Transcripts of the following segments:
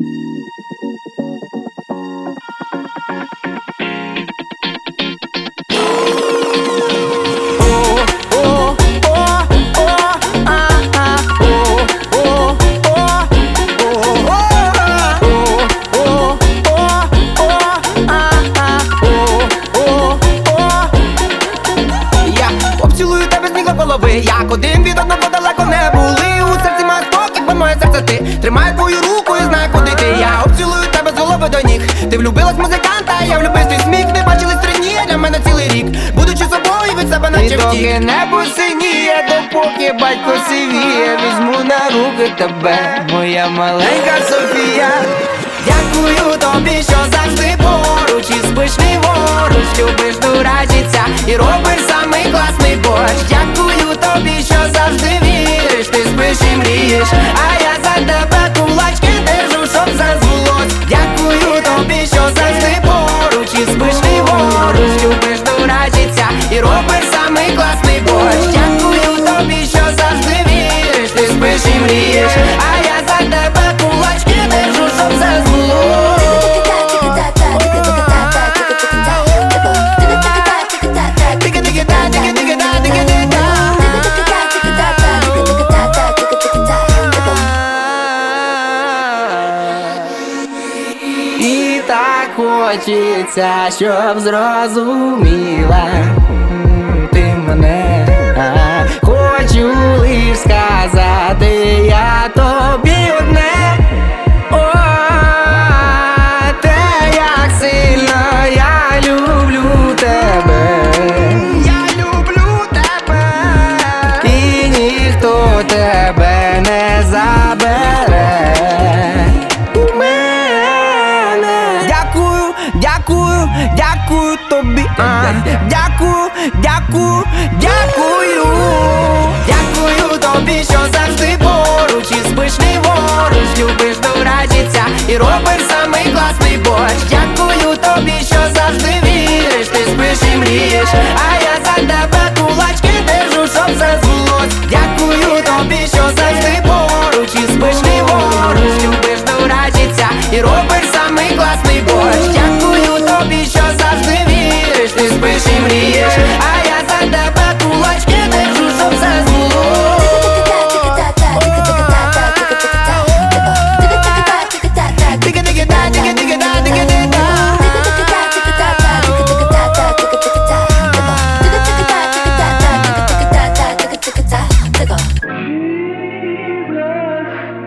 Як один від одного далеко не були. У серці має спокій, бо моє серце ти. Тримаю твою руку і знаю, куди ти. Я обцілую тебе з голови до ніг. Ти влюбилась в музиканта, я влюбив твій сміх. Не бачились 3 дні, для мене цілий рік. Будучи собою, від себе наче втік. І доки небо синіє, допоки батько сивіє, візьму на руки тебе, моя маленька Софія. Дякую тобі, що завжди поруч, і спиш ліворуч, любиш дурачиться і робиш самий класний борщ. Дякую тобі, що завжди віриш, ти спиш і мрієш, а я за тебе кулачки держу, щоб все збулось. Дякую тобі, що завжди поруч, і спиш ліворуч, любиш дурачиться і робиш самий класний борщ. Дякую тобі, що завжди віриш, ти спиш і мрієш, а я за тебе кулачки держу, щоб все збулось. І так хочеться, щоб зрозуміла ти мене. Хочу лиш сказати я тобі одне. О, те, як сильно я люблю тебе. Я люблю тебе. І ніхто тебе не забере. Дякую, дякую тобі, дякую, дякую, дякую. Дякую тобі, що завжди поруч, і спиш ліворуч, любиш дурачиться і робиш самий класний борщ. Дякую тобі, що завжди віриш, ти спиш і мрієш, а я за тебе кулачки держу, щоб все збулось. Дякую тобі, що завжди поруч, і спиш ліворуч, любиш дурачиться і робиш самий класний борщ. Дякую тобі, що завжди віриш, ти спиш і мрієш, а я за тебе кулачки держу, щоб все збулось.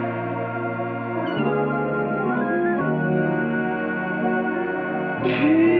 Yeah.